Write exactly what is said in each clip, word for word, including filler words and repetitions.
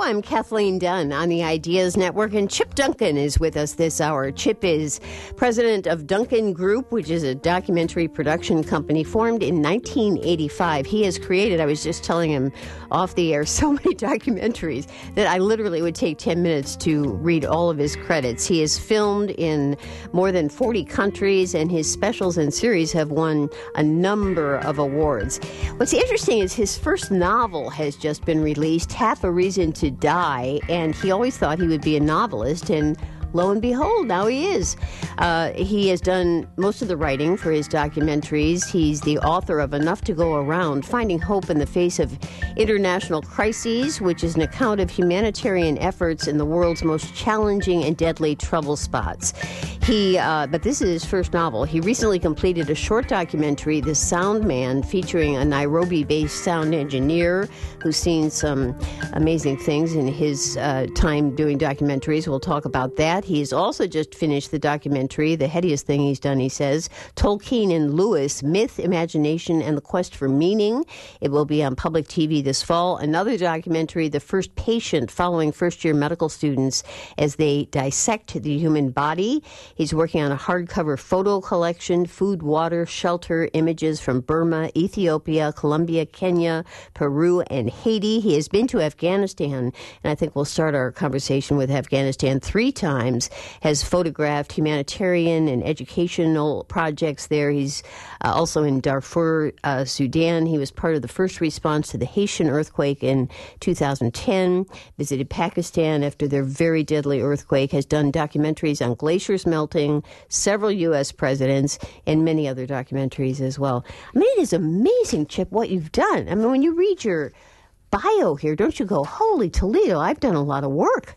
I'm Kathleen Dunn on the Ideas Network, and Chip Duncan is with us this hour. Chip is president of Duncan Group, which is a documentary production company formed in nineteen eighty-five. He has created, I was just telling him off the air, so many documentaries that I literally would take ten minutes to read all of his credits. He has filmed in more than forty countries, and his specials and series have won a number of awards. What's interesting is his first novel has just been released, Half a Reason to Die, and he always thought he would be a novelist, and lo and behold, now he is. Uh, he has done most of the writing for his documentaries. He's the author of Enough to Go Around, Finding Hope in the Face of International Crises, which is an account of humanitarian efforts in the world's most challenging and deadly trouble spots. He, uh, but this is his first novel. He recently completed a short documentary, The Sound Man, featuring a Nairobi-based sound engineer who's seen some amazing things in his uh, time doing documentaries. We'll talk about that. He has also just finished the documentary, the headiest thing he's done, he says, Tolkien and Lewis, Myth, Imagination, and the Quest for Meaning. It will be on public T V this fall. Another documentary, The First Patient, following first-year medical students as they dissect the human body. He's working on a hardcover photo collection, food, water, shelter, images from Burma, Ethiopia, Colombia, Kenya, Peru, and Haiti. He has been to Afghanistan, and I think we'll start our conversation with Afghanistan three times. Has photographed humanitarian and educational projects there. He's uh, also in Darfur, uh, Sudan. He was part of the first response to the Haitian earthquake in two thousand ten, visited Pakistan after their very deadly earthquake, has done documentaries on glaciers melting, several U S presidents, and many other documentaries as well. I mean, it is amazing, Chip, what you've done. I mean, when you read your bio here, don't you go, holy Toledo, I've done a lot of work.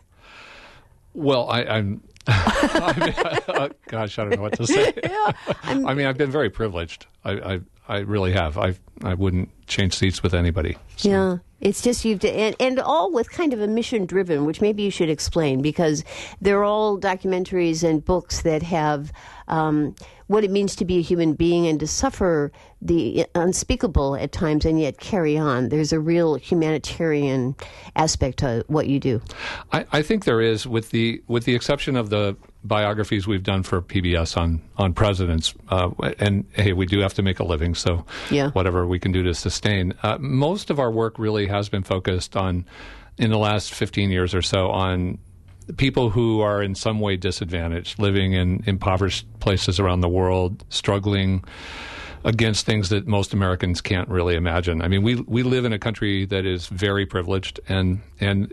Well, I, I'm, I mean, I, gosh, I don't know what to say. yeah, I mean, I've been very privileged. I, I, I really have. I, I wouldn't change seats with anybody. So. Yeah, it's just you've and, and all with kind of a mission driven, which maybe you should explain, because they're all documentaries and books that have um, what it means to be a human being and to suffer the unspeakable at times and yet carry on. There's a real humanitarian aspect to what you do. I, I think there is, with the with the exception of the biographies we've done for P B S on, on presidents. Uh, and, hey, we do have to make a living, so yeah. whatever we can do to sustain. Uh, most of our work really has been focused on, in the last fifteen years or so, on people who are in some way disadvantaged, living in impoverished places around the world, struggling against things that most Americans can't really imagine. I mean, we we live in a country that is very privileged, and and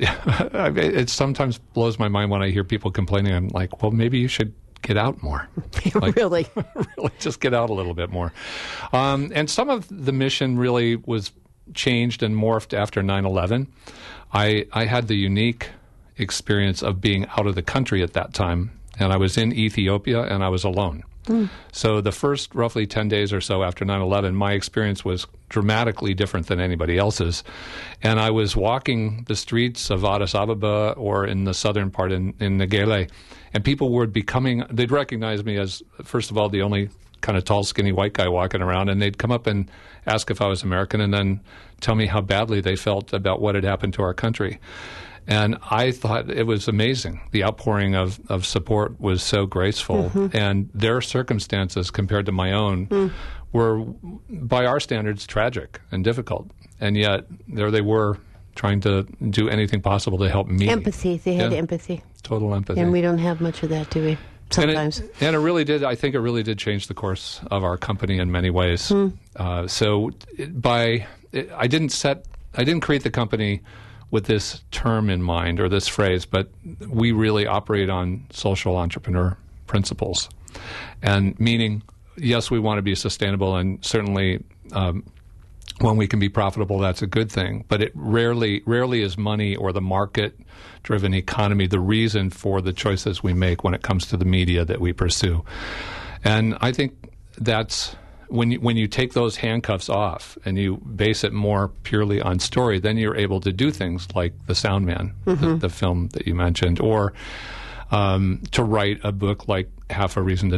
it sometimes blows my mind when I hear people complaining. I'm like, well, maybe you should get out more. Like, really? really, just get out a little bit more. Um, and some of the mission really was changed and morphed after nine eleven. I I had the unique experience of being out of the country at that time, and I was in Ethiopia, and I was alone. Mm. So the first roughly ten days or so after nine eleven, my experience was dramatically different than anybody else's. And I was walking the streets of Addis Ababa or in the southern part in, in Negele, and people were becoming, they'd recognize me as, first of all, the only kind of tall, skinny white guy walking around, and they'd come up and ask if I was American and then tell me how badly they felt about what had happened to our country. And I thought it was amazing. The outpouring of, of support was so graceful. Mm-hmm. And their circumstances compared to my own mm. were, by our standards, tragic and difficult. And yet, there they were, trying to do anything possible to help me. Empathy. They had yeah. empathy. Total empathy. And we don't have much of that, do we? Sometimes. And it, and it really did, I think it really did change the course of our company in many ways. Mm. Uh, so it, by, it, I didn't set, I didn't create the company with this term in mind or this phrase, but we really operate on social entrepreneur principles. And meaning, yes, we want to be sustainable, and certainly um, when we can be profitable, that's a good thing. But it rarely, rarely is money or the market-driven economy the reason for the choices we make when it comes to the media that we pursue. And I think that's when you, when you take those handcuffs off and you base it more purely on story, then you're able to do things like The Sound Man, mm-hmm. the, the film that you mentioned, or um, to write a book like Half a Reason to Die.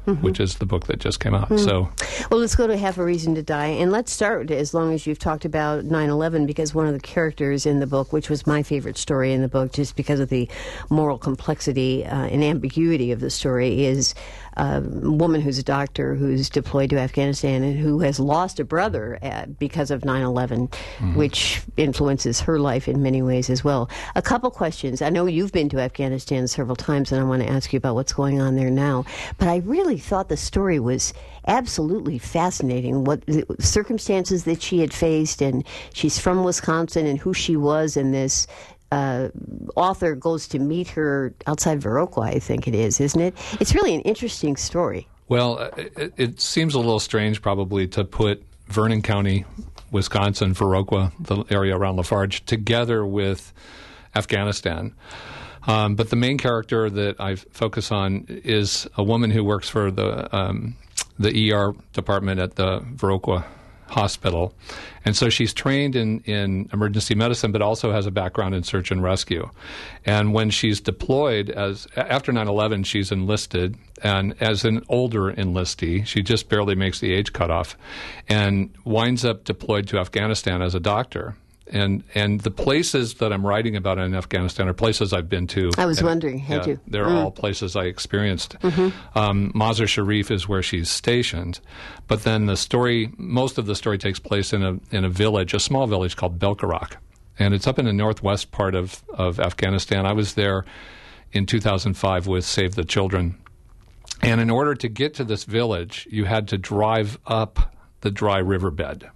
mm-hmm. which is the book that just came out. Mm. So, well, let's go to Have a Reason to Die, and let's start as long as you've talked about nine eleven, because one of the characters in the book, which was my favorite story in the book, just because of the moral complexity uh, and ambiguity of the story, is a woman who's a doctor who's deployed to Afghanistan and who has lost a brother uh, because of nine eleven, mm-hmm. which influences her life in many ways as well. A couple questions. I know you've been to Afghanistan several times, and I want to ask you about what's going on there now. But I really thought the story was absolutely fascinating, what the circumstances that she had faced, and she's from Wisconsin, and who she was, and this Uh, author goes to meet her outside Viroqua, I think it is, isn't it? It's really an interesting story. Well, it, it seems a little strange probably to put Vernon County, Wisconsin, Viroqua, the area around Lafarge, together with Afghanistan. Um, but the main character that I focus on is a woman who works for the um, the E R department at the Viroqua hospital. And so she's trained in, in emergency medicine, but also has a background in search and rescue. And when she's deployed, as after nine eleven, she's enlisted. And as an older enlistee, she just barely makes the age cutoff and winds up deployed to Afghanistan as a doctor. And and the places that I'm writing about in Afghanistan are places I've been to. I was and, wondering, had yeah, you? They're mm. all places I experienced. Mm-hmm. Um, Mazar Sharif is where she's stationed, but then the story, most of the story takes place in a in a village, a small village called Belkarak, and it's up in the northwest part of of Afghanistan. I was there in two thousand five with Save the Children, and in order to get to this village, you had to drive up the dry riverbed.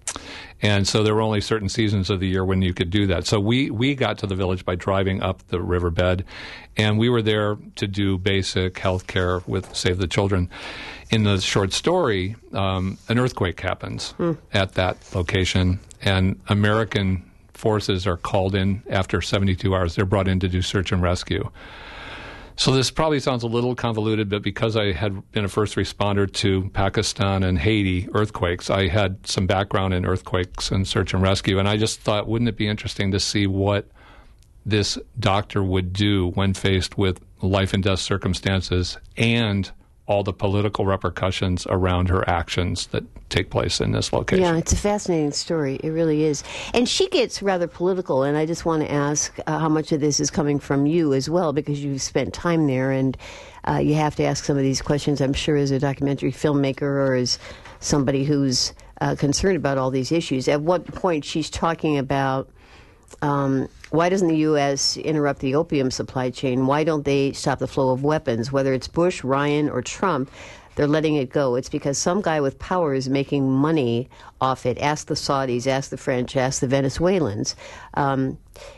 And so there were only certain seasons of the year when you could do that. So we, we got to the village by driving up the riverbed, and we were there to do basic health care with Save the Children. In the short story, um, an earthquake happens mm. at that location, and American forces are called in after seventy-two hours. They're brought in to do search and rescue. So this probably sounds a little convoluted, but because I had been a first responder to Pakistan and Haiti earthquakes, I had some background in earthquakes and search and rescue. And I just thought, wouldn't it be interesting to see what this doctor would do when faced with life and death circumstances and all the political repercussions around her actions that take place in this location. Yeah, it's a fascinating story. It really is. And she gets rather political, and I just want to ask uh, how much of this is coming from you as well, because you've spent time there, and uh, you have to ask some of these questions, I'm sure, as a documentary filmmaker or as somebody who's uh, concerned about all these issues. At what point she's talking about Um, why doesn't the U S interrupt the opium supply chain? Why don't they stop the flow of weapons? Whether it's Bush, Ryan, or Trump, they're letting it go. It's because some guy with power is making money off it. Ask the Saudis, ask the French, ask the Venezuelans. Um,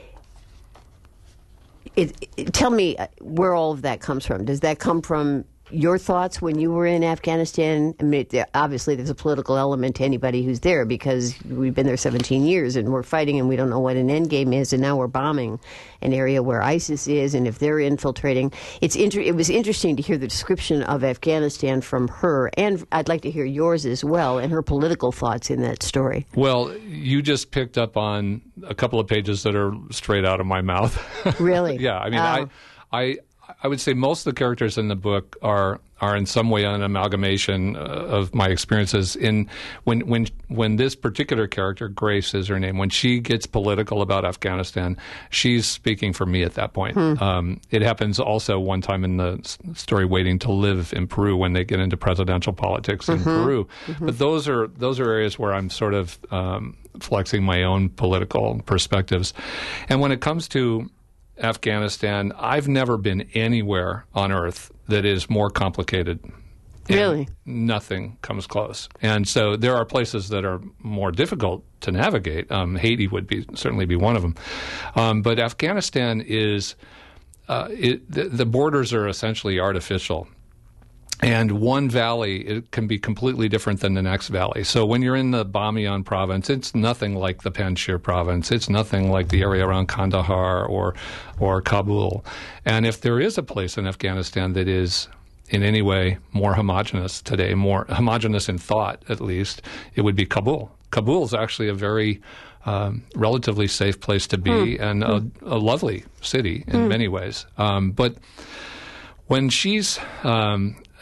it, it, tell me where all of that comes from. Does that come from your thoughts when you were in Afghanistan? I mean, obviously there's a political element to anybody who's there, because we've been there seventeen years and we're fighting and we don't know what an end game is, and now we're bombing an area where ISIS is, and if they're infiltrating. It's inter- it was interesting to hear the description of Afghanistan from her, and I'd like to hear yours as well, and her political thoughts in that story. Well, you just picked up on a couple of pages that are straight out of my mouth. Really? Yeah, I mean, oh. I, I I would say most of the characters in the book are are in some way an amalgamation uh, of my experiences. In when when when this particular character, Grace is her name, when she gets political about Afghanistan, she's speaking for me at that point. Hmm. Um, it happens also one time in the story, Waiting to Live in Peru, when they get into presidential politics in mm-hmm. Peru. Mm-hmm. But those are those are areas where I'm sort of um, flexing my own political perspectives. And when it comes to Afghanistan, I've never been anywhere on earth that is more complicated. Really? Nothing comes close. And so there are places that are more difficult to navigate. Um, Haiti would be certainly be one of them. Um, but Afghanistan is, uh, it, the, the borders are essentially artificial. And one valley, it can be completely different than the next valley. So when you're in the Bamiyan province, it's nothing like the Panjshir province. It's nothing like the area around Kandahar or or Kabul. And if there is a place in Afghanistan that is in any way more homogenous today, more homogenous in thought at least, it would be Kabul. Kabul is actually a very um, relatively safe place to be hmm. and hmm. A, a lovely city in hmm. many ways. Um, but when she's... Um,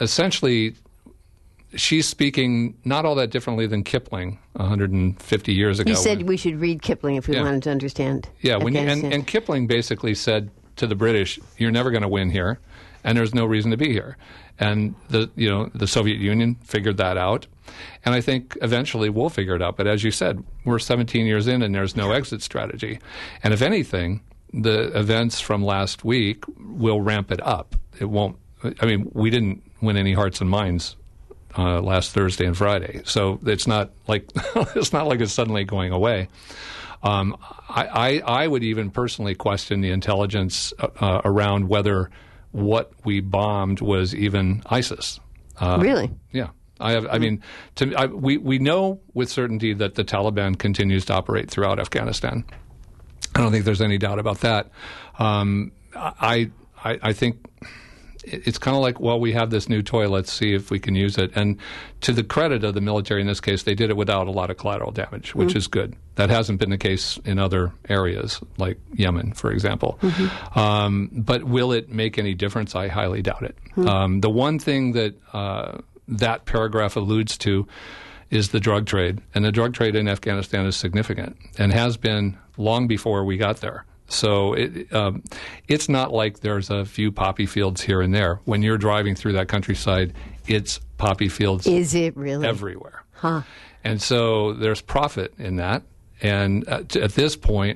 essentially, she's speaking not all that differently than Kipling one hundred fifty years ago. You said we should read Kipling if we Yeah. wanted to understand. Yeah, when you, and, Afghanistan. and Kipling basically said to the British, "You're never going to win here, and there's no reason to be here." And the you know the Soviet Union figured that out, and I think eventually we'll figure it out. But as you said, we're seventeen years in, and there's no exit strategy. And if anything, the events from last week will ramp it up. It won't. I mean, we didn't win any hearts and minds uh, last Thursday and Friday, so it's not like it's not like it's suddenly going away. Um, I, I, I would even personally question the intelligence uh, around whether what we bombed was even ISIS. Uh, Really? Yeah. I have. I mean, to, I, we we know with certainty that the Taliban continues to operate throughout Afghanistan. I don't think there's any doubt about that. Um, I, I I think it's kind of like, well, we have this new toy. Let's see if we can use it. And to the credit of the military in this case, they did it without a lot of collateral damage, which mm-hmm. is good. That hasn't been the case in other areas, like Yemen, for example. Mm-hmm. Um, but will it make any difference? I highly doubt it. Mm-hmm. Um, the one thing that uh, that paragraph alludes to is the drug trade. And the drug trade in Afghanistan is significant and has been long before we got there. So it, um, it's not like there's a few poppy fields here and there. When you're driving through that countryside, it's poppy fields. Is it really? Everywhere. Huh. And so there's profit in that. And at, at this point,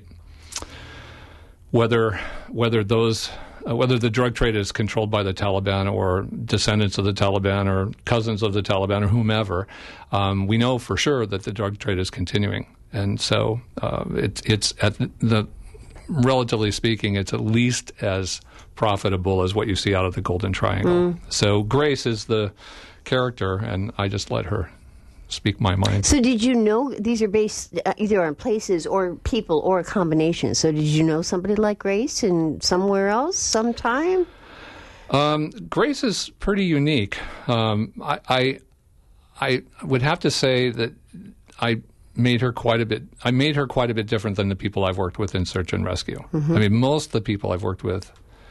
whether whether those uh, whether the drug trade is controlled by the Taliban or descendants of the Taliban or cousins of the Taliban or whomever, um, we know for sure that the drug trade is continuing. And so uh, it's it's at the relatively speaking, it's at least as profitable as what you see out of the Golden Triangle. Mm. So Grace is the character, and I just let her speak my mind. So did you know these are based uh, either on places or people or a combination? So did you know somebody like Grace in somewhere else sometime? Um, Grace is pretty unique. Um, I, I I would have to say that I made her quite a bit. I made her quite a bit different than the people I've worked with in search and rescue. Mm-hmm. I mean, most of the people I've worked with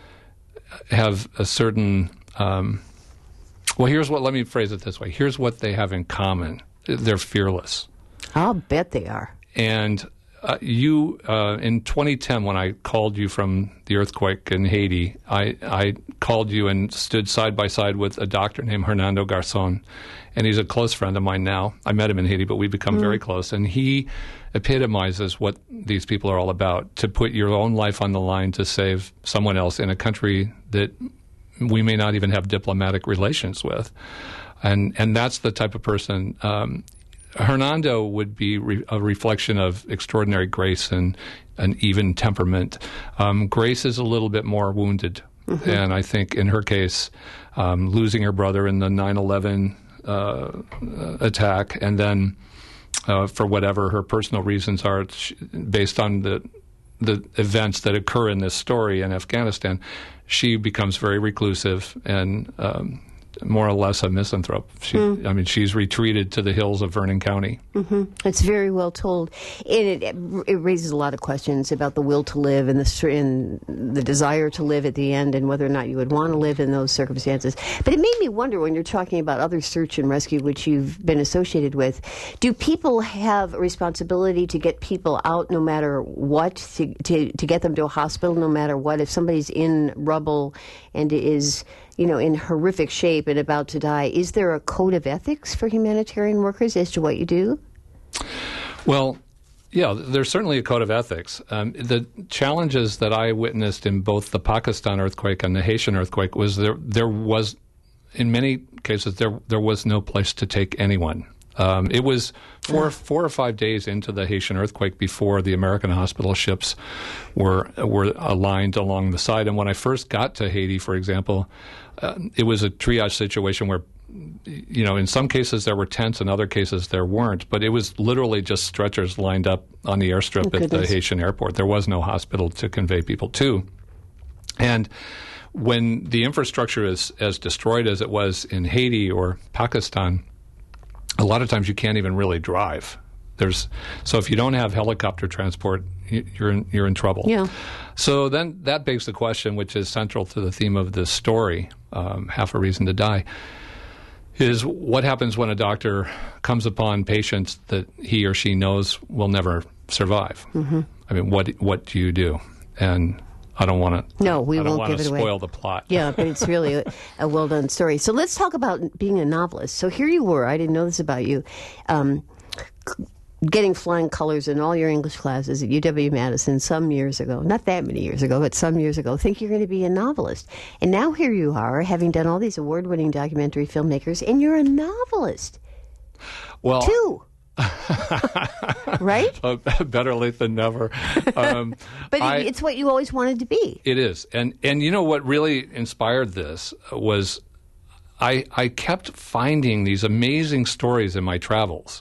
have a certain. Um, well, here's what. Let me phrase it this way. Here's what they have in common. They're fearless. I'll bet they are. And uh, you, uh, in twenty ten, when I called you from the earthquake in Haiti, I, I called you and stood side by side with a doctor named Hernando Garzón. And he's a close friend of mine now. I met him in Haiti, but we've become mm. very close. And he epitomizes what these people are all about, to put your own life on the line to save someone else in a country that we may not even have diplomatic relations with. And and that's the type of person. Um, Hernando would be re- a reflection of extraordinary grace and an even temperament. Um, Grace is a little bit more wounded. Mm-hmm. And I think in her case, um, losing her brother in the nine eleven Uh, attack, and then uh, for whatever her personal reasons are, she, based on the the events that occur in this story in Afghanistan, she becomes very reclusive and um, more or less a misanthrope. She, mm. I mean, she's retreated to the hills of Vernon County. Mm-hmm. It's very well told. And it, it raises a lot of questions about the will to live and the, and the desire to live at the end, and whether or not you would want to live in those circumstances. But it made me wonder, when you're talking about other search and rescue, which you've been associated with, do people have a responsibility to get people out no matter what, to, to, to get them to a hospital no matter what? If somebody's in rubble and is, you know, in horrific shape and about to die, is there a code of ethics for humanitarian workers as to what you do? Well, yeah, there's certainly a code of ethics. Um, the challenges that I witnessed in both the Pakistan earthquake and the Haitian earthquake was there. There was, in many cases, there there was no place to take anyone. Um, it was four, four or five days into the Haitian earthquake before the American hospital ships were were aligned along the side. And when I first got to Haiti, for example, uh, it was a triage situation where, you know, in some cases there were tents, in other cases there weren't. But it was literally just stretchers lined up on the airstrip oh, at the Haitian airport. There was no hospital to convey people to. And when the infrastructure is as destroyed as it was in Haiti or Pakistan, a lot of times you can't even really drive. There's so if you don't have helicopter transport, you're in, you're in trouble. Yeah. So then that begs the question, which is central to the theme of this story, um, Half a Reason to Die. is what happens when a doctor comes upon patients that he or she knows will never survive. Mm-hmm. I mean, what what do you do? And I don't want to. No, we I don't won't give it spoil away. Spoil the plot. Yeah, but it's really a, a well done story. So let's talk about being a novelist. So here you were. I didn't know this about you. Um, getting flying colors in all your English classes at U W Madison some years ago, not that many years ago, but some years ago, think you're going to be a novelist. And now here you are, having done all these award-winning documentary filmmakers, and you're a novelist. Well, too. Right? Uh, better late than never. Um, but I, it's what you always wanted to be. It is. And, and you know what really inspired this was I, I kept finding these amazing stories in my travels.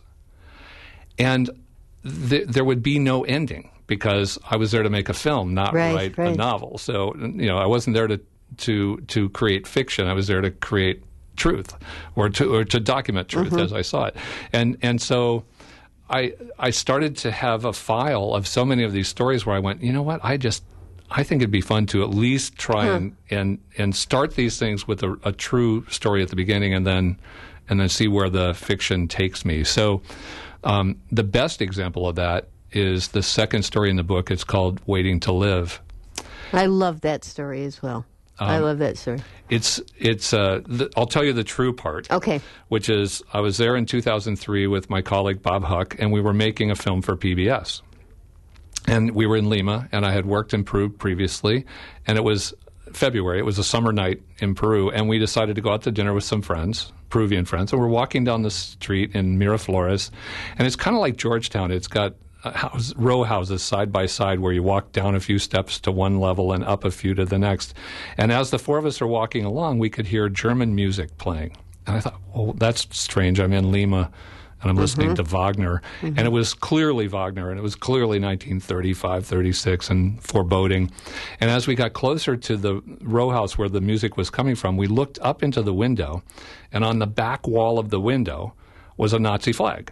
And th- there would be no ending because I was there to make a film, not right, write right. a novel. So, you know, I wasn't there to, to, to create fiction. I was there to create truth or to, or to document truth mm-hmm. as I saw it. And, and so I, I started to have a file of so many of these stories where I went, you know what, I just, I think it'd be fun to at least try huh. and, and, and start these things with a, a true story at the beginning and then, and then see where the fiction takes me. So, Um, the best example of that is the second story in the book. It's called Waiting to Live. I love that story as well. Um, I love that story. It's it's. Uh, the, I'll tell you the true part. Okay. Which is I was there in two thousand three with my colleague Bob Huck, and we were making a film for P B S. And we were in Lima, and I had worked in Peru previously, and it was February. It was a summer night in Peru, and we decided to go out to dinner with some friends. Peruvian friends, and we're walking down the street in Miraflores, and it's kind of like Georgetown. It's got uh, house, row houses side by side where you walk down a few steps to one level and up a few to the next. And as the four of us are walking along, we could hear German music playing. And I thought, well, that's strange. I'm in Lima, and I'm listening mm-hmm. to Wagner. Mm-hmm. And it was clearly Wagner, and it was clearly nineteen thirty-five, thirty-six, and foreboding. And as we got closer to the row house where the music was coming from, we looked up into the window, and on the back wall of the window was a Nazi flag.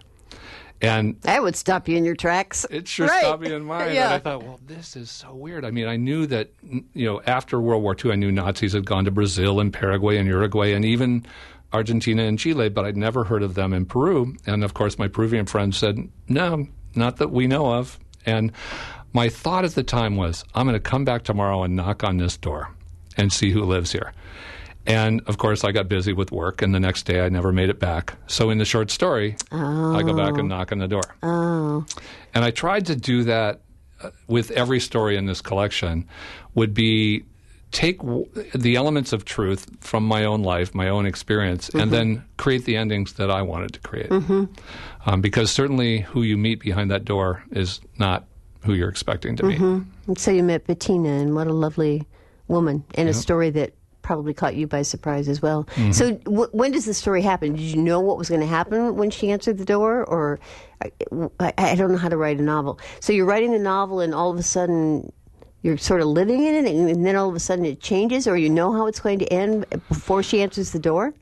And that would stop you in your tracks. It sure right. stopped me in mine. Yeah. And I thought, well, this is so weird. I mean, I knew that, you know, after World War Two, I knew Nazis had gone to Brazil and Paraguay and Uruguay and even Argentina and Chile, but I'd never heard of them in Peru. And, of course, my Peruvian friend said, no, not that we know of. And my thought at the time was, I'm going to come back tomorrow and knock on this door and see who lives here. And, of course, I got busy with work, and the next day I never made it back. So in the short story, oh. I go back and knock on the door. Oh. And I tried to do that with every story in this collection, would be take w- the elements of truth from my own life, my own experience, mm-hmm. and then create the endings that I wanted to create. Mm-hmm. Um, because certainly who you meet behind that door is not who you're expecting to mm-hmm. meet. And so you met Bettina, and what a lovely woman, and yep. a story that probably caught you by surprise as well. Mm-hmm. So w- when does the story happen? Did you know what was going to happen when she answered the door? Or I, I don't know how to write a novel. So you're writing the novel, and all of a sudden you're sort of living in it, and then all of a sudden it changes, or you know how it's going to end before she answers the door?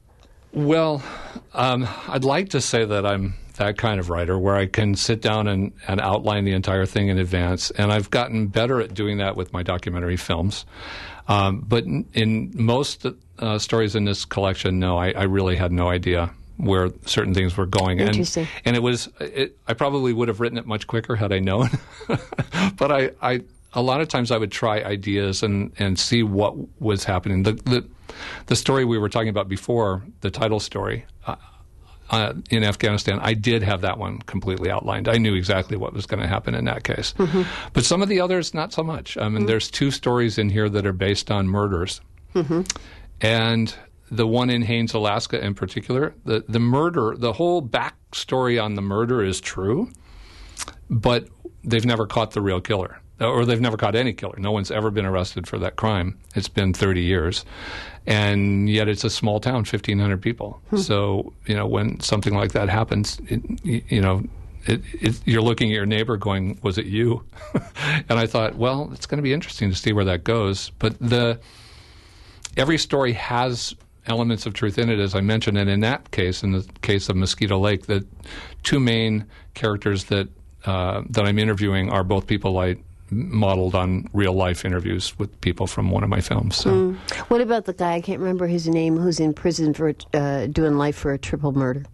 Well, um, I'd like to say that I'm that kind of writer where I can sit down and, and outline the entire thing in advance, and I've gotten better at doing that with my documentary films. Um, but in, in most uh, stories in this collection, no, I, I really had no idea where certain things were going. Interesting. And, and it was, it, I probably would have written it much quicker had I known. But I, I, a lot of times I would try ideas and, and see what was happening. The, the, the story we were talking about before, the title story, uh, Uh, in Afghanistan, I did have that one completely outlined. I knew exactly what was going to happen in that case. Mm-hmm. But some of the others, not so much. I mean, mm-hmm. there's two stories in here that are based on murders. Mm-hmm. And the one in Haines, Alaska in particular, the, the murder, the whole backstory on the murder is true, but they've never caught the real killer. Or they've never caught any killer. No one's ever been arrested for that crime. It's been thirty years. And yet it's a small town, fifteen hundred people. Hmm. So, you know, when something like that happens, it, you know, it, it, you're looking at your neighbor going, was it you? And I thought, well, it's going to be interesting to see where that goes. But the every story has elements of truth in it, as I mentioned. And in that case, in the case of Mosquito Lake, the two main characters that uh, that I'm interviewing are both people I modeled on real-life interviews with people from one of my films. So. Mm. What about the guy, I can't remember his name, who's in prison for uh, doing life for a triple murder?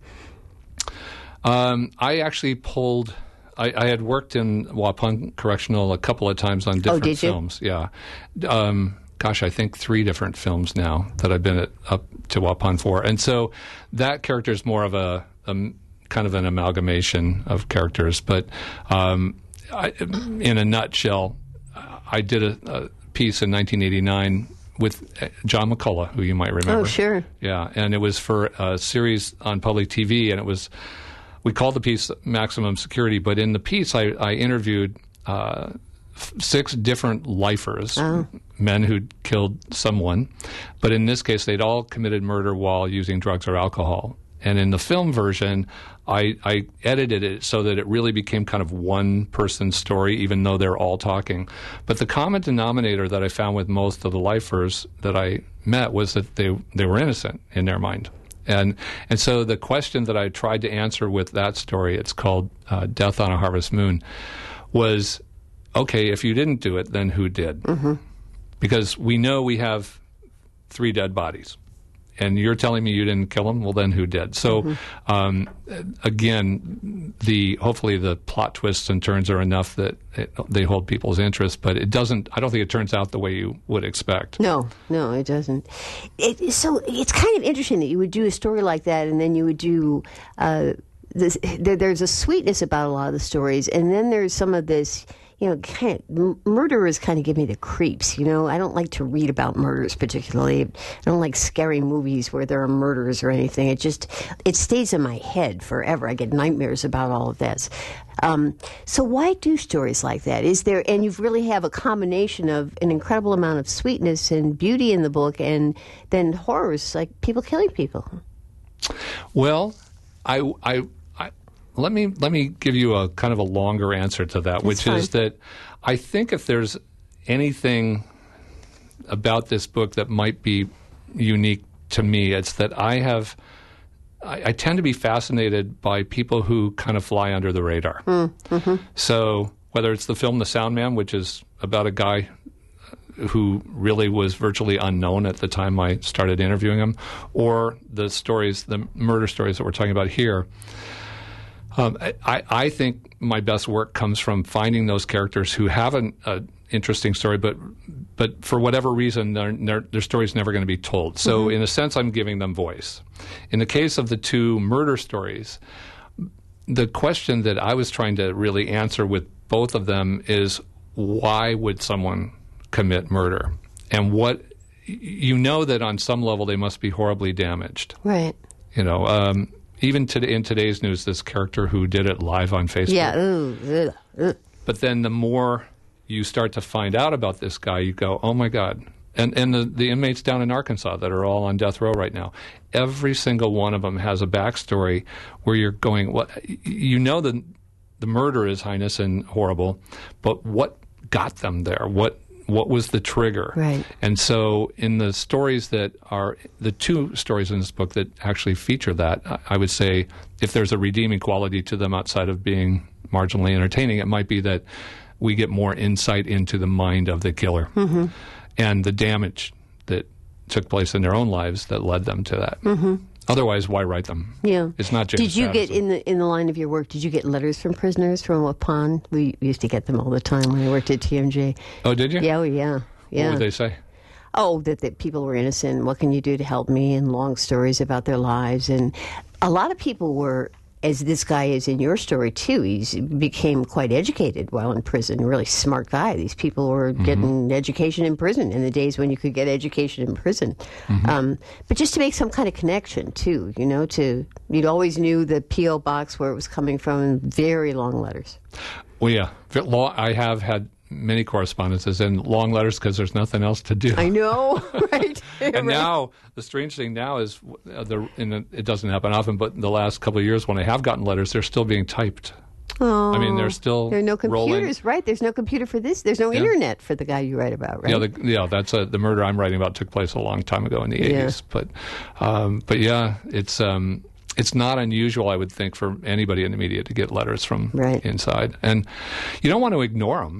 Um, I actually pulled... I, I had worked in Waupun Correctional a couple of times on different oh, did you? films. Yeah. Um, gosh, I think three different films now that I've been at, up to Waupun for. And so that character is more of a, a kind of an amalgamation of characters. But um, I, in a nutshell, I did a, a piece in nineteen eighty-nine with John McCullough, who you might remember. Oh, sure. Yeah, and it was for a series on public T V, and it was, we called the piece Maximum Security, but in the piece I, I interviewed uh, f- six different lifers, oh. men who'd killed someone, but in this case they'd all committed murder while using drugs or alcohol. And in the film version, I, I edited it so that it really became kind of one person's story, even though they're all talking. But the common denominator that I found with most of the lifers that I met was that they they were innocent in their mind. And and so the question that I tried to answer with that story, it's called uh, Death on a Harvest Moon, was, okay, if you didn't do it, then who did? Mm-hmm. Because we know we have three dead bodies. And you're telling me you didn't kill him? Well, then who did? So, mm-hmm. um, again, the hopefully the plot twists and turns are enough that it, they hold people's interest. But it doesn't. I don't think it turns out the way you would expect. No, no, it doesn't. It, so it's kind of interesting that you would do a story like that, and then you would do. Uh, this, there, there's a sweetness about a lot of the stories, and then there's some of this. You know, kind of, murderers kind of give me the creeps, you know. I don't like to read about murders particularly. I don't like scary movies where there are murders or anything. It just, it stays in my head forever. I get nightmares about all of this. Um, so why do stories like that? Is there, and you really have a combination of an incredible amount of sweetness and beauty in the book and then horrors, like people killing people. Well, I... I Let me let me give you a kind of a longer answer to that, That's which fine. is that I think if there's anything about this book that might be unique to me, it's that I have I, I tend to be fascinated by people who kind of fly under the radar. Mm, mm-hmm. So whether it's the film The Sound Man, which is about a guy who really was virtually unknown at the time I started interviewing him, or the stories, the murder stories that we're talking about here. Um, I, I think my best work comes from finding those characters who have an uh, interesting story, but but for whatever reason, their, their, their story is never going to be told. So mm-hmm. in a sense, I'm giving them voice. In the case of the two murder stories, the question that I was trying to really answer with both of them is, why would someone commit murder? And what, you know that on some level they must be horribly damaged. Right. You know, um, even to, in today's news, this character who did it live on Facebook. Yeah. Ooh, ugh, ugh. But then the more you start to find out about this guy, you go, oh, my God. And and the, the inmates down in Arkansas that are all on death row right now, every single one of them has a backstory where you're going, well, you know the, the murder is heinous and horrible, but what got them there? What What was the trigger? Right. And so in the stories that are, the two stories in this book that actually feature that, I would say if there's a redeeming quality to them outside of being marginally entertaining, it might be that we get more insight into the mind of the killer mm-hmm. and the damage that took place in their own lives that led them to that. Mm-hmm. Otherwise, why write them? Yeah. It's not James Did you Patterson. get, in the in the line of your work, did you get letters from prisoners from Waupun? We used to get them all the time when I worked at T M J. Oh, did you? Yeah, oh, yeah. yeah. What would they say? Oh, that, that people were innocent. What can you do to help me? And long stories about their lives. And a lot of people were, as this guy is in your story, too. He became quite educated while in prison. Really smart guy. These people were mm-hmm. getting education in prison in the days when you could get education in prison. Mm-hmm. Um, but just to make some kind of connection, too, you know, to, you'd always knew the P O box where it was coming from and very long letters. Well, yeah. I have had many correspondences and long letters because there's nothing else to do. I know, right? And right. now, the strange thing now is, uh, the, and it doesn't happen often, but in the last couple of years when I have gotten letters, they're still being typed. Oh, I mean, they're still There are no computers, rolling. right? There's no computer for this. There's no Yeah. internet for the guy you write about, right? Yeah, the, yeah, that's a, the murder I'm writing about took place a long time ago in the Yeah. eighties. But, um, but yeah, it's um, it's not unusual, I would think, for anybody in the media to get letters from Right. inside, and you don't want to ignore them.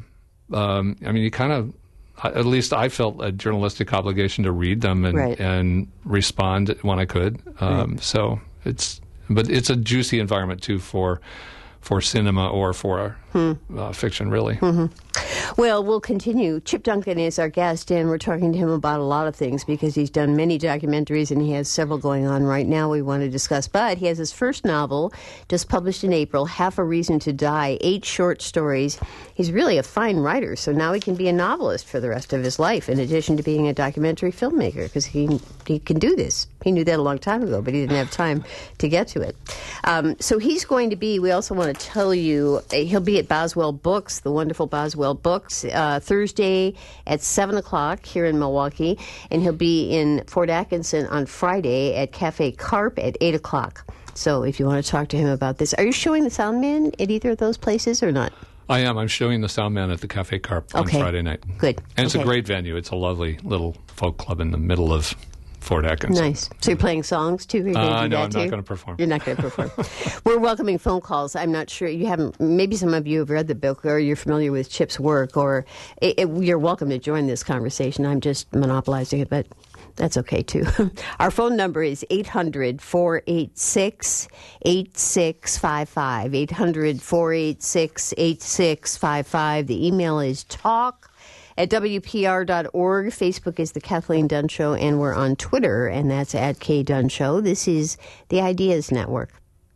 um, I mean, you kind of, at least I felt a journalistic obligation to read them and, right. and respond when I could. Um, right. So it's, but it's a juicy environment too for, for cinema or for hmm. uh, fiction, really. Mm-hmm. Well, we'll continue. Chip Duncan is our guest, and we're talking to him about a lot of things because he's done many documentaries and he has several going on right now we want to discuss. But he has his first novel just published in April, Half a Reason to Die, eight short stories. He's really a fine writer, so now he can be a novelist for the rest of his life, in addition to being a documentary filmmaker, because he, he can do this. He knew that a long time ago, but he didn't have time to get to it. Um, so he's going to be, we also want to tell you, he'll be at Boswell Books, the wonderful Boswell Books, uh, Thursday at seven o'clock here in Milwaukee, and he'll be in Fort Atkinson on Friday at Cafe Carp at eight o'clock. So if you want to talk to him about this, are you showing the Sound Man at either of those places or not? I am. I'm showing the Sound Man at the Cafe Carp on okay. Friday night. Good. And it's okay. a great venue. It's a lovely little folk club in the middle of Fort Atkinson. Nice. So you're playing songs too? Are you uh, do no, that I'm too? not going to perform. You're not going to perform. We're welcoming phone calls. I'm not sure you haven't. Maybe some of you have read the book, or you're familiar with Chip's work, or it, it, you're welcome to join this conversation. I'm just monopolizing it, but that's okay too. Our phone number is eight hundred, four eight six, eight six five five. eight hundred, four eight six, eight six five five. The email is talk at W P R dot org. Facebook is The Kathleen Dunn Show, and we're on Twitter, and that's at K Dunn Show. This is the Ideas Network.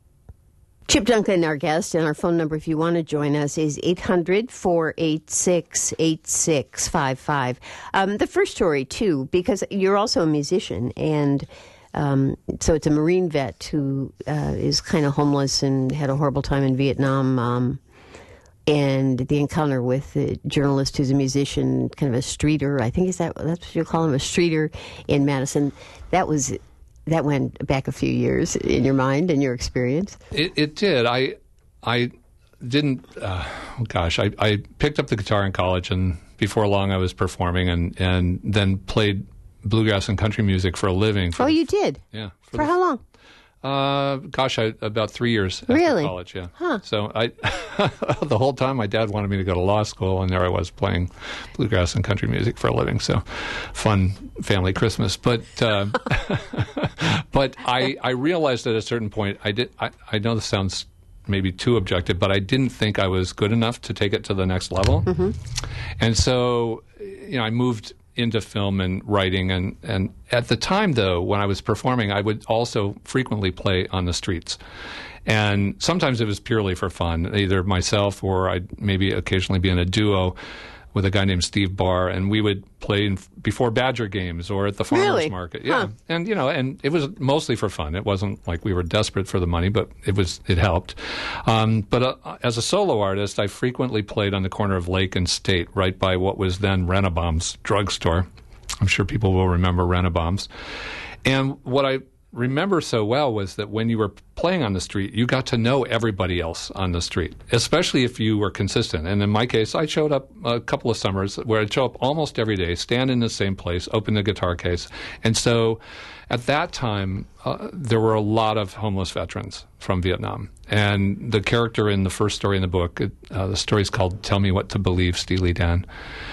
Chip Duncan, our guest, and our phone number, if you want to join us, is eight hundred, four eight six, eight six five five. Um, the first story, too, because you're also a musician, and um, so it's a Marine vet who uh, is kind of homeless and had a horrible time in Vietnam, um, and the encounter with the journalist who's a musician, kind of a streeter, I think is that that's what you call him, a streeter in Madison. That was... That went back a few years in your mind and your experience? It, it did. I I didn't, uh, gosh, I, I picked up the guitar in college, and before long I was performing and, and then played bluegrass and country music for a living. For oh, the, you did? Yeah. For, for how long? Uh, gosh, I, about three years after really? college, yeah. Huh. So I, the whole time my dad wanted me to go to law school, and there I was playing bluegrass and country music for a living. So fun family Christmas. But uh, but I, I realized at a certain point, I did. I, I know this sounds maybe too objective, but I didn't think I was good enough to take it to the next level. Mm-hmm. And so, you know, I moved into film and writing, and, and at the time, though, when I was performing, I would also frequently play on the streets. And sometimes it was purely for fun, either myself or I'd maybe occasionally be in a duo with a guy named Steve Barr, and we would play in, before Badger games or at the farmers really? market. Yeah, huh. and you know, and it was mostly for fun. It wasn't like we were desperate for the money, but it was it helped. Um, but uh, as a solo artist, I frequently played on the corner of Lake and State, right by what was then Renabaum's drugstore. I'm sure people will remember Renabaum's. And what I remember so well was that when you were playing on the street, you got to know everybody else on the street, especially if you were consistent. And in my case, I showed up a couple of summers where I'd show up almost every day, stand in the same place, open the guitar case. And so at that time, uh, there were a lot of homeless veterans from Vietnam. And the character in the first story in the book, it, uh, the story is called Tell Me What to Believe, Steely Dan.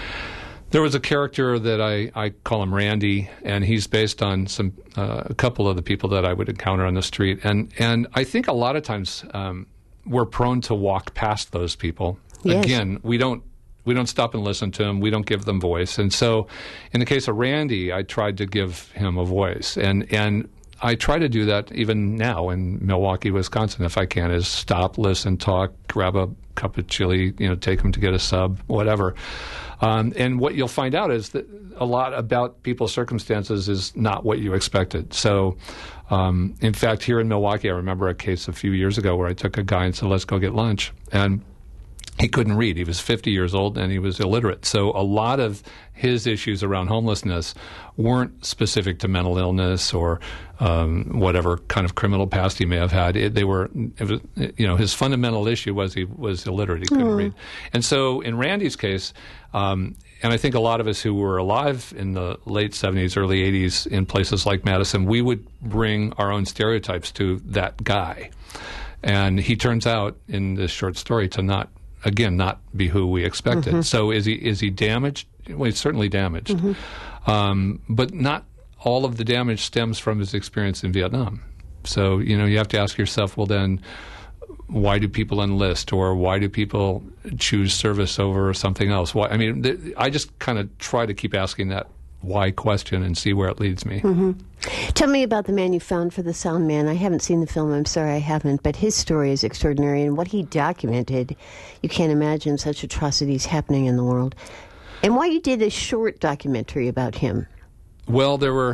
There was a character that I, I call him Randy, and he's based on some uh, a couple of the people that I would encounter on the street. And and I think a lot of times um, we're prone to walk past those people. Yes. Again, we don't we don't stop and listen to them. We don't give them voice. And so, in the case of Randy, I tried to give him a voice, and and I try to do that even now in Milwaukee, Wisconsin, if I can, is stop, listen, talk, grab a cup of chili, you know, take them to get a sub, whatever. Um, and what you'll find out is that a lot about people's circumstances is not what you expected. So, um, in fact, here in Milwaukee, I remember a case a few years ago where I took a guy and said, let's go get lunch. And he couldn't read. He was fifty years old and he was illiterate. So a lot of his issues around homelessness weren't specific to mental illness or um, whatever kind of criminal past he may have had. It, they were, it was, you know, his fundamental issue was he was illiterate. He couldn't mm. read. And so in Randy's case, um, and I think a lot of us who were alive in the late seventies, early eighties in places like Madison, we would bring our own stereotypes to that guy. And he turns out in this short story to not again, not be who we expected. Mm-hmm. So is he is he damaged? Well, he's certainly damaged. Mm-hmm. Um, but not all of the damage stems from his experience in Vietnam. So, you know, you have to ask yourself, well, then, why do people enlist, or why do people choose service over something else? Why? I mean, th- I just kind of try to keep asking that why question and see where it leads me. Mm-hmm. Tell me about the man you found for the Sound Man. I haven't seen the film. I'm sorry I haven't. But his story is extraordinary, and what he documented, you can't imagine such atrocities happening in the world. And why you did a short documentary about him? Well, there were...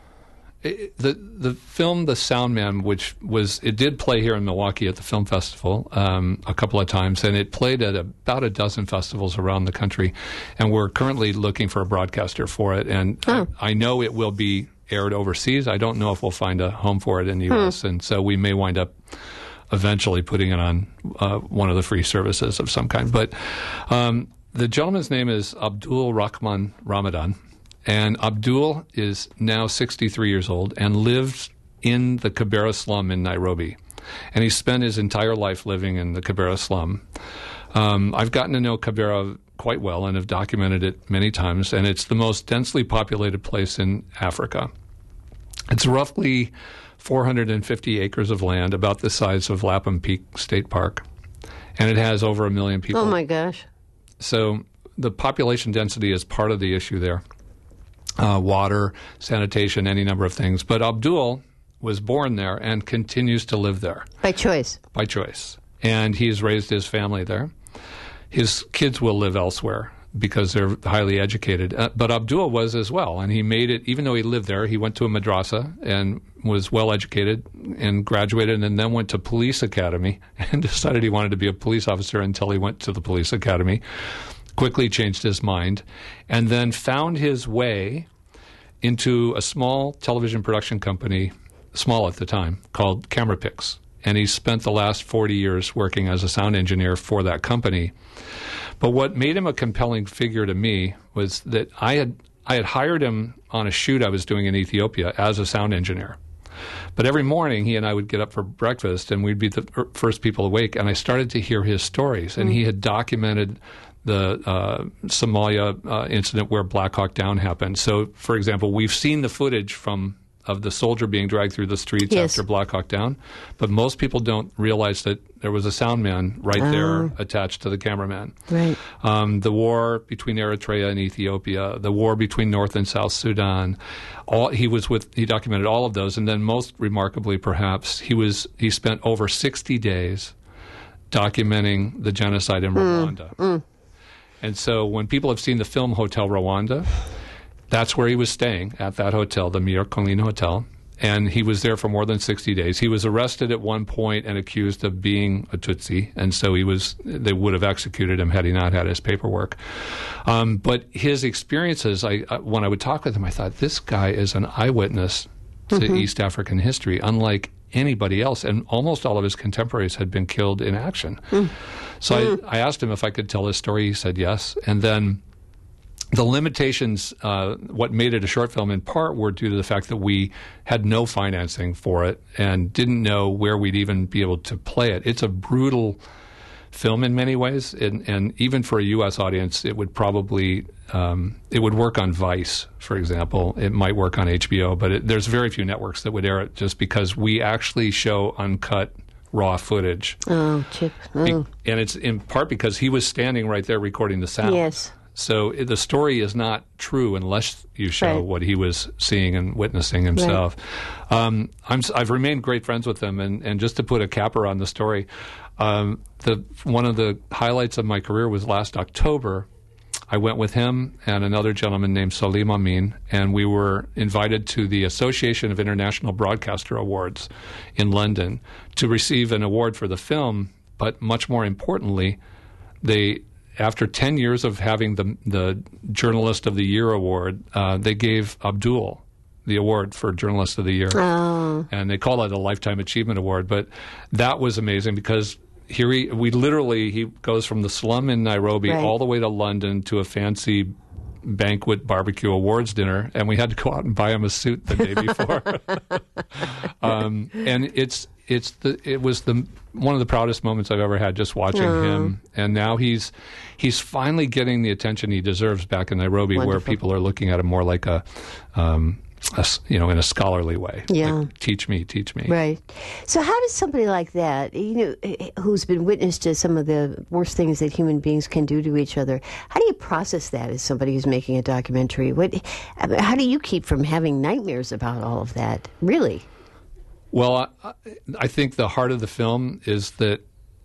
It, the the film The Sound Man, which was, it did play here in Milwaukee at the film festival um, a couple of times, and it played at about a dozen festivals around the country, and we're currently looking for a broadcaster for it, and oh. I, I know it will be aired overseas. I don't know if we'll find a home for it in the U S, hmm. and so we may wind up eventually putting it on uh, one of the free services of some kind. But um, the gentleman's name is Abdul Rahman Ramadan. And Abdul is now sixty-three years old and lived in the Kibera slum in Nairobi. And he spent his entire life living in the Kibera slum. Um, I've gotten to know Kibera quite well and have documented it many times, and it's the most densely populated place in Africa. It's roughly four hundred fifty acres of land, about the size of Lapham Peak State Park, and it has over a million people. Oh, my gosh. So the population density is part of the issue there. Uh, water, sanitation, any number of things. But Abdul was born there and continues to live there. By choice. By choice. And he's raised his family there. His kids will live elsewhere because they're highly educated. Uh, but Abdul was as well. And he made it, even though he lived there, he went to a madrasa and was well educated and graduated, and then went to police academy and decided he wanted to be a police officer until he went to the police academy. Quickly changed his mind, and then found his way into a small television production company, small at the time, called CameraPix. And he spent the last forty years working as a sound engineer for that company. But what made him a compelling figure to me was that I had I had hired him on a shoot I was doing in Ethiopia as a sound engineer. But every morning, he and I would get up for breakfast, and we'd be the first people awake, and I started to hear his stories. And he had documented the uh, Somalia uh, incident where Black Hawk Down happened. So, for example, we've seen the footage from of the soldier being dragged through the streets yes. after Black Hawk Down, but most people don't realize that there was a sound man right oh. there attached to the cameraman. Right. Um, the war between Eritrea and Ethiopia, the war between North and South Sudan, all he was with. He documented all of those, and then most remarkably, perhaps, he was he spent over sixty days documenting the genocide in Rwanda. Mm. Mm. And so when people have seen the film Hotel Rwanda, that's where he was staying, at that hotel, the Meilleur Colline Hotel. And he was there for more than sixty days. He was arrested at one point and accused of being a Tutsi. And so he was, they would have executed him had he not had his paperwork. Um, but his experiences, I, I, when I would talk with him, I thought, this guy is an eyewitness to mm-hmm. East African history, unlike anybody else, and almost all of his contemporaries had been killed in action. Mm. So mm. I, I asked him if I could tell his story. He said yes. And then the limitations, uh, what made it a short film in part were due to the fact that we had no financing for it and didn't know where we'd even be able to play it. It's a brutal film in many ways, and, and even for a U S audience, it would probably um, it would work on Vice, for example. It might work on H B O, but it, there's very few networks that would air it just because we actually show uncut raw footage. Oh, Chip. Oh. Be- and it's in part because he was standing right there recording the sound. Yes. So the story is not true unless you show right. what he was seeing and witnessing himself. Right. Um, I'm, I've remained great friends with him, and, and just to put a capper on the story, um, the one of the highlights of my career was last October. I went with him and another gentleman named Salim Amin, and we were invited to the Association of International Broadcaster Awards in London to receive an award for the film, but much more importantly, they... After ten years of having the the Journalist of the Year award, uh, they gave Abdul the award for Journalist of the Year. Oh. And they call it a Lifetime Achievement Award. But that was amazing because here he, we literally, he goes from the slum in Nairobi right. all the way to London to a fancy banquet barbecue awards dinner, and we had to go out and buy him a suit the day before. um, and it's it's the it was the one of the proudest moments I've ever had just watching Aww. him. And now he's he's finally getting the attention he deserves back in Nairobi, Wonderful. where people are looking at him more like a, um, a s- you know, in a scholarly way. Yeah. Like, teach me, teach me. Right. So how does somebody like that, you know, who's been witness to some of the worst things that human beings can do to each other, how do you process that as somebody who's making a documentary? What, how do you keep from having nightmares about all of that? Really? Well, I, I think the heart of the film is that,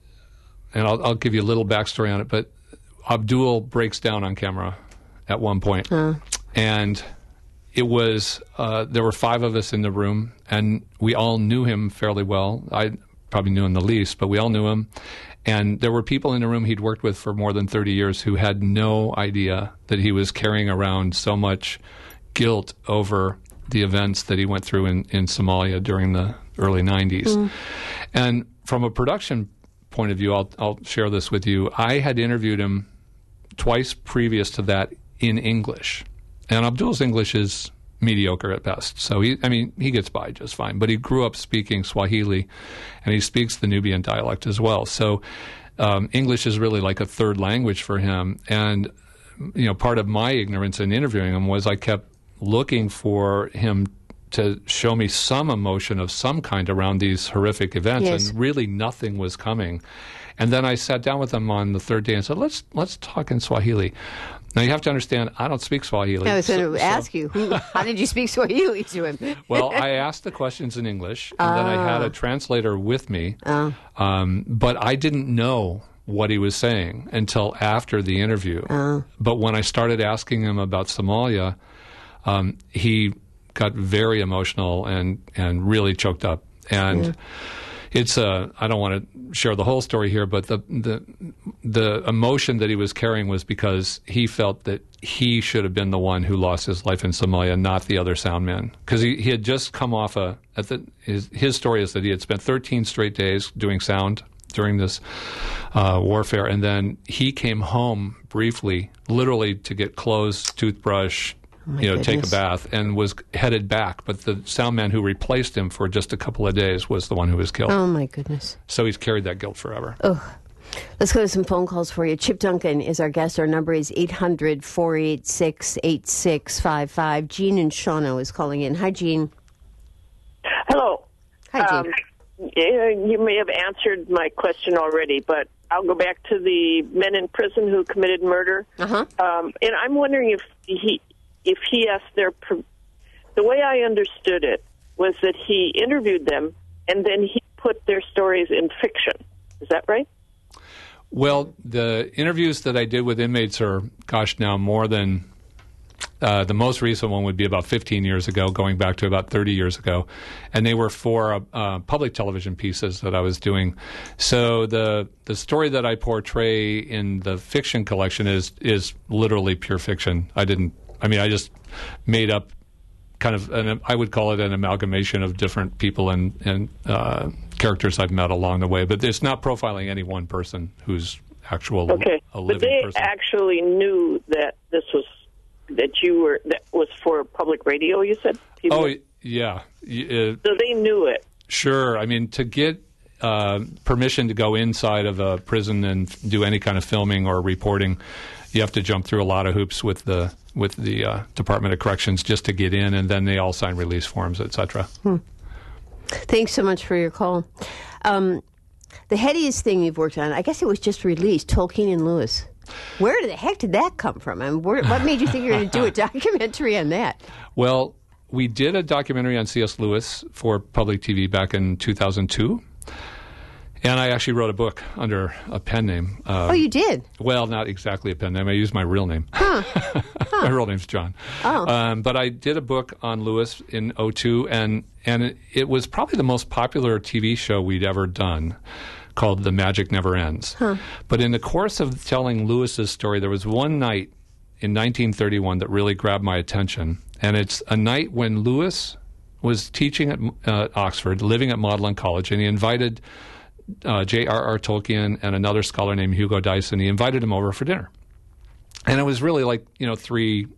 and I'll, I'll give you a little backstory on it, but Abdul breaks down on camera at one point. Uh. And it was, uh, there were five of us in the room, and we all knew him fairly well. I probably knew him the least, but we all knew him. And there were people in the room he'd worked with for more than thirty years who had no idea that he was carrying around so much guilt over the events that he went through in, in Somalia during the early nineties. Mm. And from a production point of view, I'll, I'll share this with you. I had interviewed him twice previous to that in English. And Abdul's English is mediocre at best. So, he, I mean, he gets by just fine. But he grew up speaking Swahili, and he speaks the Nubian dialect as well. So um, English is really like a third language for him. And, you know, part of my ignorance in interviewing him was I kept looking for him to show me some emotion of some kind around these horrific events, yes. and really nothing was coming. And then I sat down with him on the third day and said, let's let's talk in Swahili. Now, you have to understand, I don't speak Swahili. I was going so, to ask so. you, who, how did you speak Swahili to him? Well, I asked the questions in English, and uh. then I had a translator with me, uh. um, but I didn't know what he was saying until after the interview. Uh. But when I started asking him about Somalia, Um, he got very emotional and, and really choked up. And yeah. it's a, I don't want to share the whole story here, but the, the the emotion that he was carrying was because he felt that he should have been the one who lost his life in Somalia, not the other sound man. Because he, he had just come off a, at the, his, his story is that he had spent thirteen straight days doing sound during this uh, warfare, and then he came home briefly, literally to get clothes, toothbrush, Oh you know, goodness. take a bath, and was headed back. But the sound man who replaced him for just a couple of days was the one who was killed. Oh, my goodness. So he's carried that guilt forever. Oh. Let's go to some phone calls for you. Chip Duncan is our guest. Our number is eight hundred, four eight six, eight six five five. Jean in Shawano is calling in. Hi, Jean. Hello. Hi, Jean. Um, you may have answered my question already, but I'll go back to the men in prison who committed murder. Uh-huh. Um, and I'm wondering if he... If he asked their, the way I understood it was that he interviewed them and then he put their stories in fiction. Is that right? Well, the interviews that I did with inmates are, gosh, now more than, uh, the most recent one would be about fifteen years ago, going back to about thirty years ago. And they were for uh, uh, public television pieces that I was doing. So the the story that I portray in the fiction collection is is literally pure fiction. I didn't I mean, I just made up kind of, an, I would call it an amalgamation of different people and, and uh, characters I've met along the way. But it's not profiling any one person who's actual okay. a living but they person. actually knew that this was, that you were, that was for public radio, you said? People? Oh, yeah. Uh, so they knew it. Sure. I mean, to get uh, permission to go inside of a prison and do any kind of filming or reporting, you have to jump through a lot of hoops with the with the uh, Department of Corrections just to get in, and then they all sign release forms, et cetera. Hmm. Thanks so much for your call. Um, the headiest thing you've worked on, I guess it was just released, Tolkien and Lewis. Where the heck did that come from? I mean, where, what made you think you were going to do a documentary on that? Well, we did a documentary on C S. Lewis for public T V back in two thousand two. And I actually wrote a book under a pen name. Um, oh, you did? Well, not exactly a pen name. I used my real name. Huh. Huh. My real name's John. Oh. Um, but I did a book on Lewis in oh two, and, and it, it was probably the most popular T V show we'd ever done, called The Magic Never Ends. Huh. But in the course of telling Lewis's story, there was one night in nineteen thirty-one that really grabbed my attention. And it's a night when Lewis was teaching at uh, Oxford, living at Magdalen College, and he invited Uh, J R R. Tolkien and another scholar named Hugo Dyson. He invited him over for dinner. And it was really like, you know, three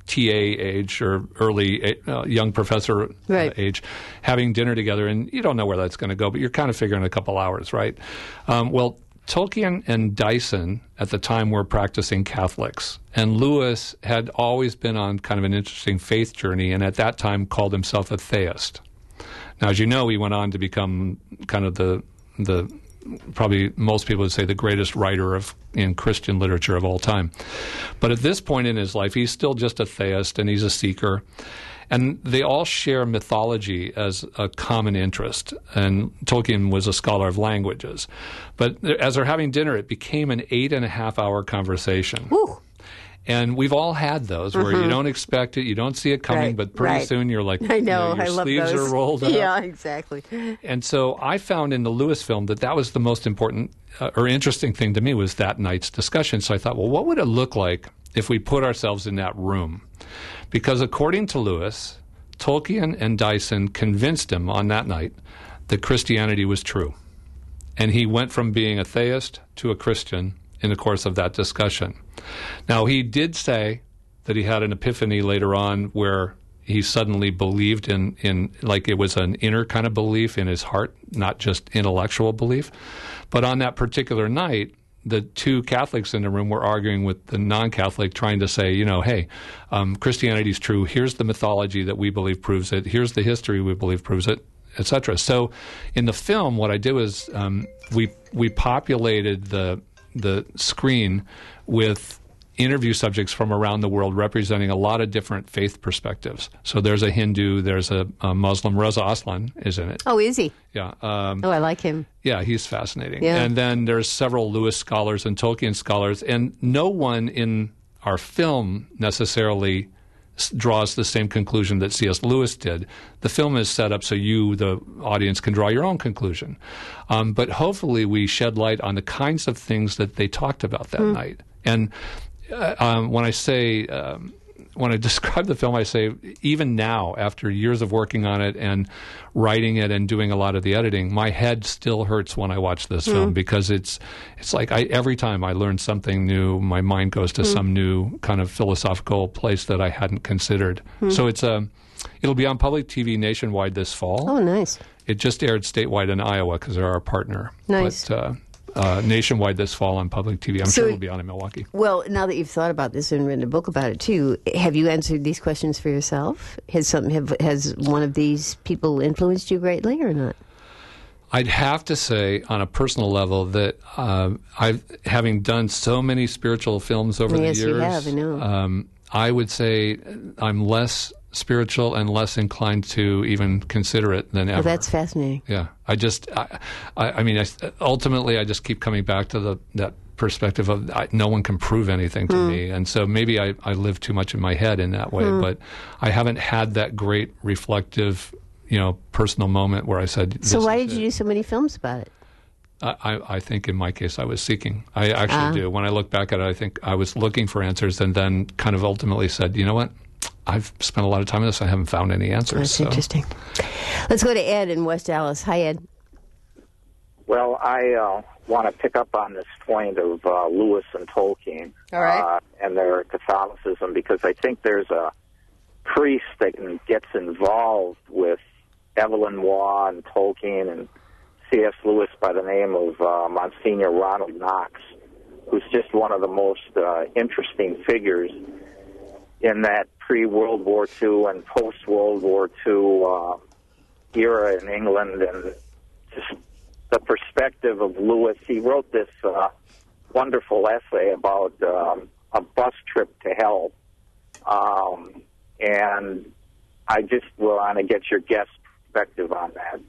T A age or early uh, young professor right. uh, age, having dinner together, and you don't know where that's going to go, but you're kind of figuring a couple hours, right? Um, well, Tolkien and Dyson at the time were practicing Catholics, and Lewis had always been on kind of an interesting faith journey, and at that time called himself a theist. Now, as you know, he went on to become kind of the the probably most people would say the greatest writer of in Christian literature of all time. But at this point in his life, he's still just a theist and he's a seeker. And they all share mythology as a common interest. And Tolkien was a scholar of languages. But as they're having dinner, it became an eight and a half hour conversation. Woo. And we've all had those where mm-hmm. you don't expect it, you don't see it coming, right, but pretty right. soon you're like, I know, you know your I love sleeves those. are rolled up. Yeah, exactly. And so I found in the Lewis film that that was the most important uh, or interesting thing to me was that night's discussion. So I thought, well, what would it look like if we put ourselves in that room? Because according to Lewis, Tolkien and Dyson convinced him on that night that Christianity was true. And he went from being a theist to a Christian in the course of that discussion. Now, he did say that he had an epiphany later on where he suddenly believed in, in, like it was an inner kind of belief in his heart, not just intellectual belief. But on that particular night, the two Catholics in the room were arguing with the non-Catholic, trying to say, you know, hey, um, Christianity is true. Here's the mythology that we believe proves it. Here's the history we believe proves it, et cetera. So in the film, what I did was um, we we populated the the screen with interview subjects from around the world representing a lot of different faith perspectives. So there's a Hindu, there's a, a Muslim. Reza Aslan is in it. Oh, is he? Yeah. Um, oh, I like him. Yeah, he's fascinating. Yeah. And then there's several Lewis scholars and Tolkien scholars, and no one in our film necessarily s- draws the same conclusion that C S. Lewis did. The film is set up so you, the audience, can draw your own conclusion. Um, but hopefully we shed light on the kinds of things that they talked about that mm. night. And uh, um, when I say... Um, When I describe the film, I say even now, after years of working on it and writing it and doing a lot of the editing, my head still hurts when I watch this mm. film because it's it's like I, every time I learn something new, my mind goes to mm. some new kind of philosophical place that I hadn't considered. Mm. So it's a it'll be on public T V nationwide this fall. Oh, nice! It just aired statewide in Iowa because they're our partner. Nice. But, uh, Uh, nationwide this fall on public T V. I'm so, sure it'll be on in Milwaukee. Well, now that you've thought about this and written a book about it too, have you answered these questions for yourself? Has some have, has one of these people influenced you greatly or not? I'd have to say, on a personal level, that uh, I've having done so many spiritual films over yes, the years. You have, I know. Um, I would say I'm less spiritual and less inclined to even consider it than ever. Well, that's fascinating. Yeah, I just, I, I, I mean, I, ultimately, I just keep coming back to the that perspective of I, no one can prove anything to mm. me, and so maybe I, I live too much in my head in that way. Mm. But I haven't had that great reflective, you know, personal moment where I said. This So why did it. you do so many films about it? I, I think in my case I was seeking. I actually uh. do. When I look back at it, I think I was looking for answers, and then kind of ultimately said, you know what? I've spent a lot of time on this. I haven't found any answers. That's so. interesting. Let's go to Ed in West Dallas. Hi, Ed. Well, I uh, want to pick up on this point of uh, Lewis and Tolkien All right. uh, and their Catholicism, because I think there's a priest that gets involved with Evelyn Waugh and Tolkien and C S. Lewis by the name of uh, Monsignor Ronald Knox, who's just one of the most uh, interesting figures in that pre-World War Two and post-World War Two uh, era in England, and just the perspective of Lewis. He wrote this uh, wonderful essay about um, a bus trip to hell, um, and I just want to get your guest perspective on that.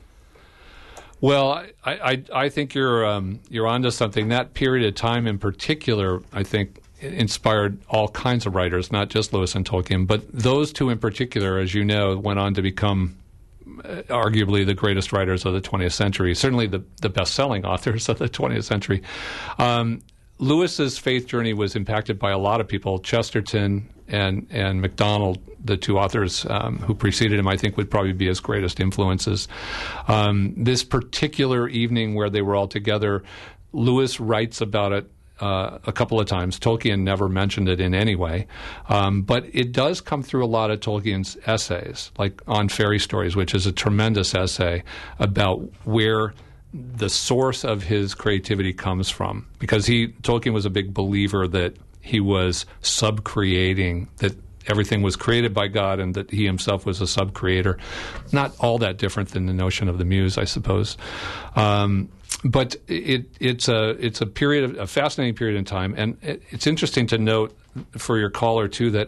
Well, I, I, I think you're um, you're onto something. That period of time in particular, I think, inspired all kinds of writers, not just Lewis and Tolkien, but those two in particular, as you know, went on to become uh, arguably the greatest writers of the twentieth century, certainly the, the best-selling authors of the twentieth century. Um, Lewis's faith journey was impacted by a lot of people. Chesterton and, and MacDonald, the two authors um, who preceded him, I think would probably be his greatest influences. Um, this particular evening where they were all together, Lewis writes about it uh, a couple of times. Tolkien never mentioned it in any way. Um, but it does come through a lot of Tolkien's essays, like on Fairy Stories, which is a tremendous essay about where the source of his creativity comes from. Because he Tolkien was a big believer that he was sub-creating, that everything was created by God and that he himself was a sub-creator. Not all that different than the notion of the muse, I suppose. Um, but it, it's a it's a period of, a fascinating period in time, and it, it's interesting to note for your caller too that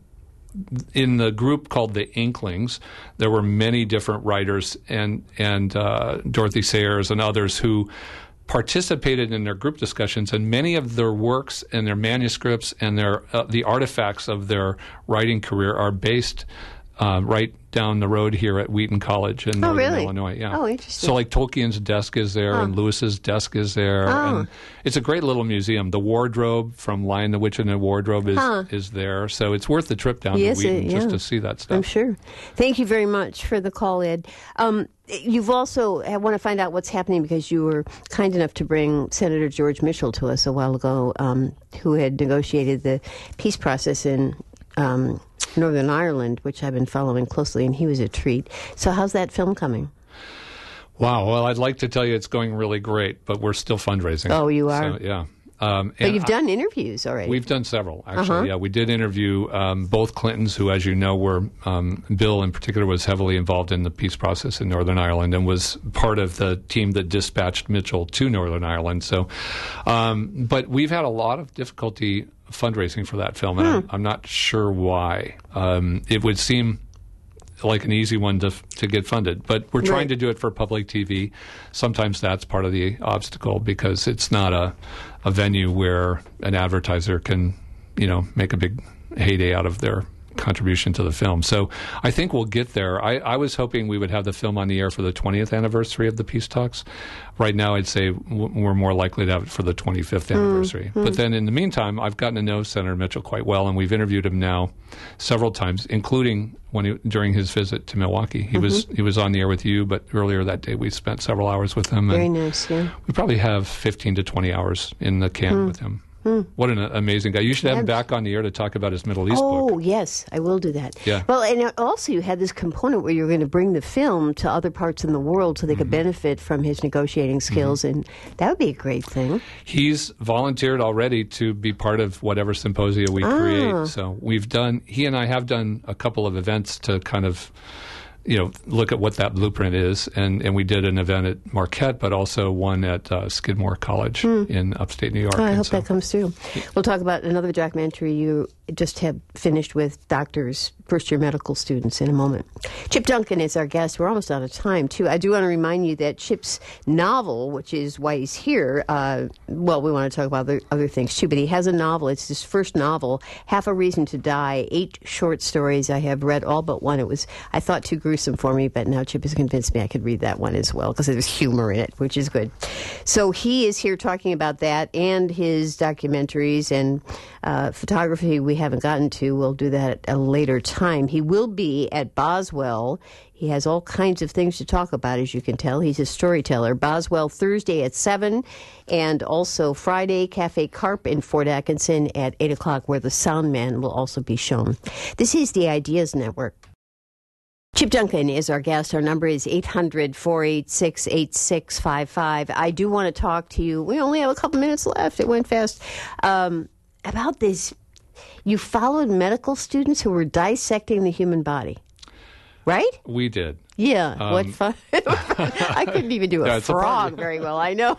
in the group called the Inklings, there were many different writers and and uh, Dorothy Sayers and others who participated in their group discussions, and many of their works and their manuscripts and their uh, the artifacts of their writing career are based uh, right down the road here at Wheaton College in oh, Northern really? Illinois. Yeah. Oh, interesting. So like Tolkien's desk is there, oh. and Lewis's desk is there, oh. and it's a great little museum. The wardrobe from Lion, the Witch, and the Wardrobe is huh. is there, so it's worth the trip down yes, to Wheaton it, yeah. just to see that stuff. I'm sure. Thank you very much for the call, Ed. Um, You've also, I want to find out what's happening because you were kind enough to bring Senator George Mitchell to us a while ago, um, who had negotiated the peace process in um, Northern Ireland, which I've been following closely, and he was a treat. So how's that film coming? Wow. Well, I'd like to tell you it's going really great, but we're still fundraising. Oh, you are? So, yeah. Um, but you've I, done interviews already. We've done several, actually. Uh-huh. Yeah, we did interview um, both Clintons, who, as you know, were um, Bill in particular was heavily involved in the peace process in Northern Ireland and was part of the team that dispatched Mitchell to Northern Ireland. So, um, but we've had a lot of difficulty fundraising for that film, and hmm. I'm, I'm not sure why. Um, it would seem like an easy one to to get funded, but we're trying right. to do it for public T V. Sometimes that's part of the obstacle because it's not a a venue where an advertiser can, you know, make a big heyday out of their contribution to the film. So I think we'll get there. I, I was hoping we would have the film on the air for the twentieth anniversary of the peace talks. Right now, I'd say w- we're more likely to have it for the twenty-fifth anniversary. Mm-hmm. But then in the meantime, I've gotten to know Senator Mitchell quite well, and we've interviewed him now several times, including when he, during his visit to Milwaukee. He mm-hmm. was he was on the air with you, but earlier that day we spent several hours with him. Very and nice, yeah. We probably have fifteen to twenty hours in the can mm. with him. Hmm. What an amazing guy. You should have him back on the air to talk about his Middle East oh, book. Oh, yes, I will do that. Yeah. Well, and also you had this component where you were going to bring the film to other parts in the world so they could mm-hmm. benefit from his negotiating skills, mm-hmm. and that would be a great thing. He's volunteered already to be part of whatever symposia we ah. create. So we've done, he and I have done a couple of events to kind of, you know, look at what that blueprint is. And, and we did an event at Marquette, but also one at uh, Skidmore College mm. in upstate New York. Oh, I and hope so, that comes through. We'll talk about another documentary you just have finished with doctors, first-year medical students in a moment. Chip Duncan is our guest. We're almost out of time, too. I do want to remind you that Chip's novel, which is why he's here, uh, well, we want to talk about other, other things, too, but he has a novel. It's his first novel, Half a Reason to Die, eight short stories. I have read all but one. It was, I thought, too gruesome for me, but now Chip has convinced me I could read that one as well because there's humor in it, which is good. So he is here talking about that and his documentaries and uh, photography we haven't gotten to. We'll do that at a later time. He will be at Boswell. He has all kinds of things to talk about, as you can tell. He's a storyteller. Boswell Thursday at seven, and also Friday, Cafe Carp in Fort Atkinson at eight o'clock, where the sound man will also be shown. This is the Ideas Network. Chip Duncan is our guest. Our number is eight hundred, four eight six, eight six five five. I do want to talk to you. We only have a couple minutes left. It went fast. Um, about this, you followed medical students who were dissecting the human body, right? We did. Yeah. Um, what fun. I couldn't even do a no, frog a very well, I know.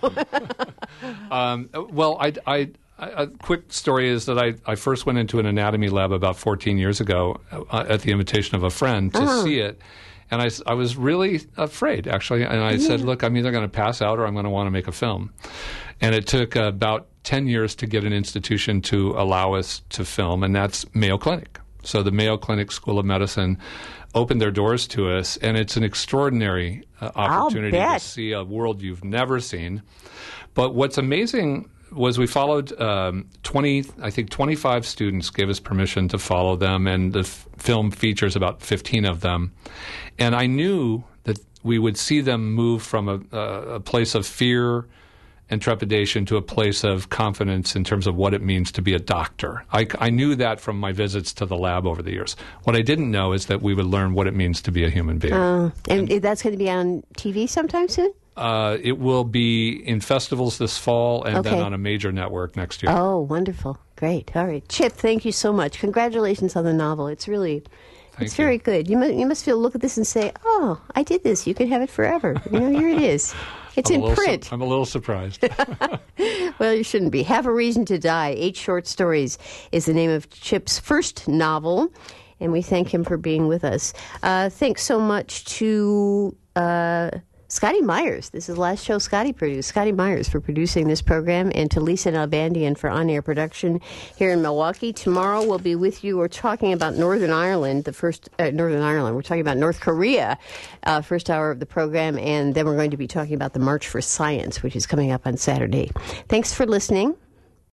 um, well, I... I A quick story is that I, I first went into an anatomy lab about fourteen years ago uh, at the invitation of a friend to oh. see it. And I, I was really afraid, actually. And I yeah. said, look, I'm either going to pass out or I'm going to want to make a film. And it took uh, about ten years to get an institution to allow us to film, and that's Mayo Clinic. So the Mayo Clinic School of Medicine opened their doors to us, and it's an extraordinary uh, opportunity to see a world you've never seen. But what's amazing was we followed um, twenty, I think twenty-five students gave us permission to follow them, and the f- film features about fifteen of them. And I knew that we would see them move from a, a, a place of fear and trepidation to a place of confidence in terms of what it means to be a doctor. I, I knew that from my visits to the lab over the years. What I didn't know is that we would learn what it means to be a human being. Uh, and, and that's going to be on T V sometime soon? Uh, it will be in festivals this fall and Okay. then on a major network next year. Oh, wonderful. Great. All right. Chip, thank you so much. Congratulations on the novel. It's really... Thank It's you. very good. You must, you must feel look at this and say, "Oh, I did this. You can have it forever." You know, here it is. It's I'm in a little su- print. I'm a little surprised. Well, you shouldn't be. Have a Reason to Die. Eight Short Stories is the name of Chip's first novel, and we thank him for being with us. Uh, thanks so much to uh, Scotty Myers. This is the last show Scotty produced. Scotty Myers for producing this program, and to Lisa Nalbandian for on-air production here in Milwaukee. Tomorrow we'll be with you. We're talking about Northern Ireland, the first uh, Northern Ireland. We're talking about North Korea, uh, first hour of the program, and then we're going to be talking about the March for Science, which is coming up on Saturday. Thanks for listening.